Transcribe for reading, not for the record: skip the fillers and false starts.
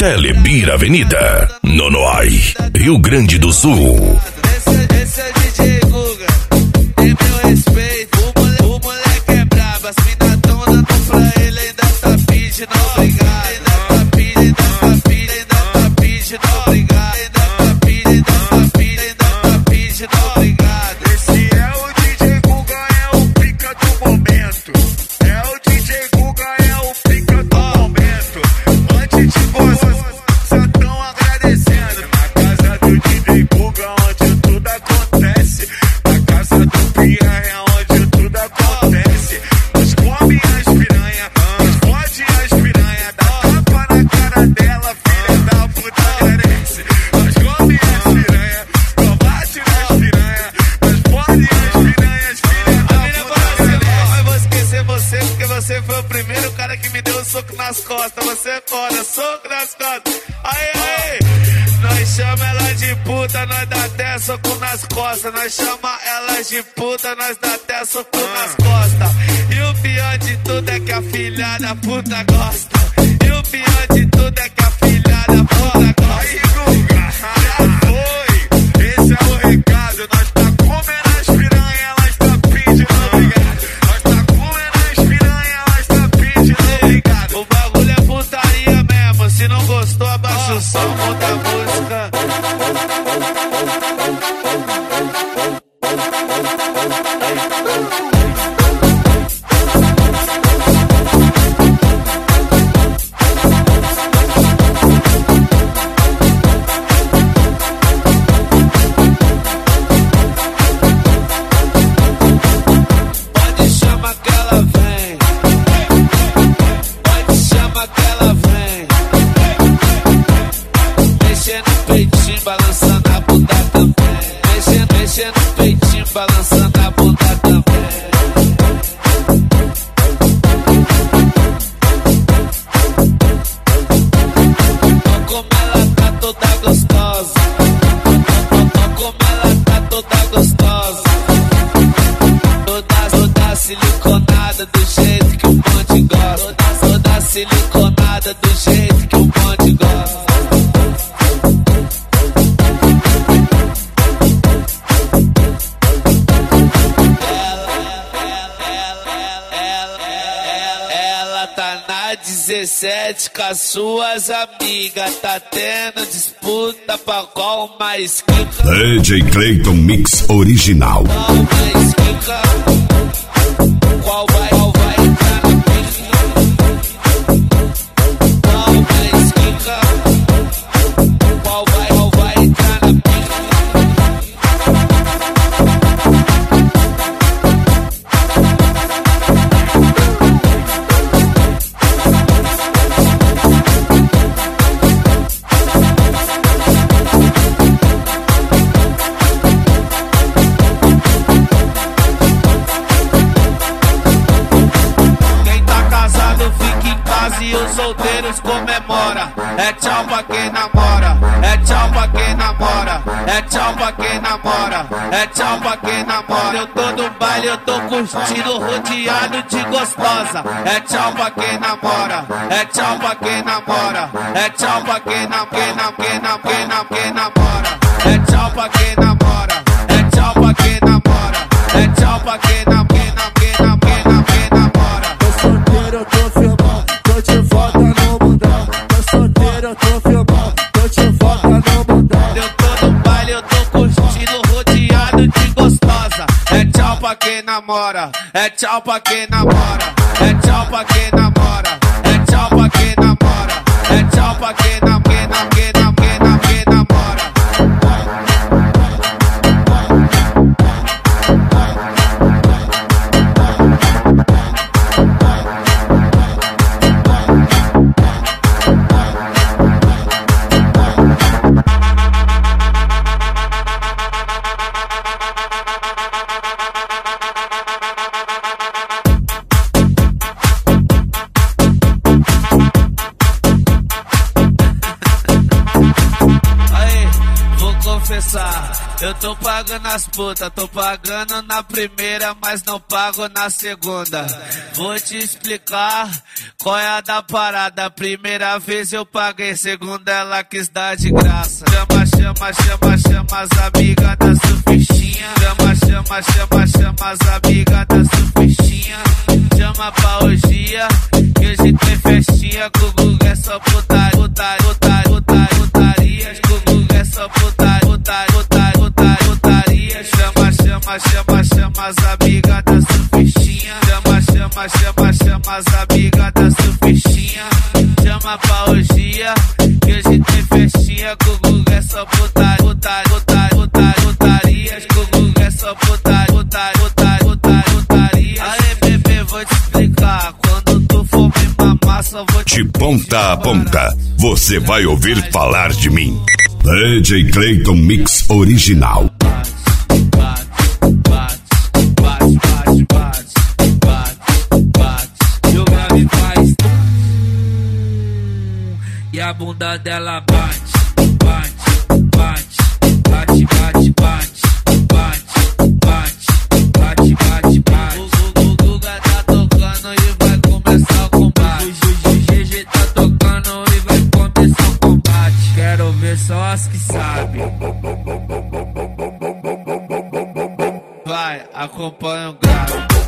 Telebir Avenida, Nonoai, Rio Grande do Sul. Esse é o DJ Guga, tem meu respeito. O moleque é brabo, as mina tão dando pra ele, ainda tá pedindo obrigado. Ainda tá pedindo obrigado. Ainda tá pedindo obrigado. Esse é o DJ Guga, é o pica do momento. É o DJ Guga, é o pica do momento. Antes de você, só tão agradecendo. Na casa do DJ Guga, onde tudo acontece. Na casa do Piranha, onde tudo acontece. Nós come as piranha, nós fode as piranha. Dá tapa na cara dela, filha da puta merece. Nós come as piranha, nós bate nas piranha. Nós fode as piranhas, filha da puta merece. Eu vou esquecer você, porque você foi o primeiro cara que me deu um soco nas costas. Você é foda, soco nas costas. Aê, aê! Nós chama ela de puta, nós dá até soco nas costas. Nós chama elas de puta, nós dá até soco nas costas. E o pior de tudo é que a filha da puta gosta. E o pior de tudo é que a filha da puta gosta. Aí, Guga, já foi. Esse é o recado. Nós tá comendo as piranha, elas tá pedindo obrigado. Nós tá comendo as piranha, elas tá pedindo obrigado. O bagulho é putaria mesmo. Se não gostou, abaixa o som, muda a música. Pode chamar que ela vem. Pode chamar que ela vem. Mexendo no peitinho, balançando a bunda também. Mexendo no peitinho, balançando a bunda também. Como ela tá toda gostosa. Como ela tá toda gostosa. Toda siliconada do jeito que o bonde gosta. Toda siliconada do jeito que o bonde gosta. Ela tá na 17 com as suas amigas. Tá tendo disputa pra qual mais quica. DJ Clayton Mix Original. Qual mais quica? Qual vai entrar na pica? Qual mais quica? Qual vai entrar na pica? Quem tá casado fica em casa e os solteiros comemora. É tchau pra quem namora. É tchau pra quem namora. É tchau pra quem namora. É tchau pra quem namora. Eu tô no baile, eu tô curtindo, rodeado de gostosa. É tchau pra quem namora. É tchau pra quem namora. É tchau pra quem namora. É tchau pra quem namora. É tchau pra quem namora. É tchau pra quem namora. Tô solteiro, eu tô filmando, tô de volta no mundão. Tô solteiro, eu tô filmando, tô de volta no mundão. Eu tô no baile, eu tô curtindo, rodeado de gostosa. É tchau pra quem namora, é tchau pra quem namora, é tchau pra quem namora, é tchau pra quem namora, é tchau pra quem namora. Eu tô pagando as putas, tô pagando na primeira, mas não pago na segunda. Vou te explicar qual é a da parada. Primeira vez eu paguei, segunda ela quis dar de graça. Chama, chama, chama, chama as amigas da surfistinha. Chama, chama, chama, chama as amigas da surfistinha. Chama pra orgia, que hoje tem festinha. Com o Gugu é só putaria, putaria, putaria, putaria. Com o Gugu é só putaria, putaria, putaria, putaria. Chama, chama, chama, chama as amigas da surfistinha. Chama, chama, chama, chama as amigas da surfistinha. Chama pra orgia, que hoje tem festinha. Com o Gugu é só putaria, putaria, putaria, putaria, putaria. Com o Gugu é só putaria, putaria, putaria, putaria, putaria. Aê, bebê, vou te explicar. Quando tu for me mamar, só vou te... De ponta a ponta, você vai ouvir falar de mim. DJ Clayton Mix Original. E o grave faz e a bunda dela bate, bate, bate, bate, bate, bate, bate, bate, bate, bate. O Guga tá tocando e vai começar o combate. O GG tá tocando e vai começar o combate. Quero ver só as que sabem. Vai, acompanha o grave.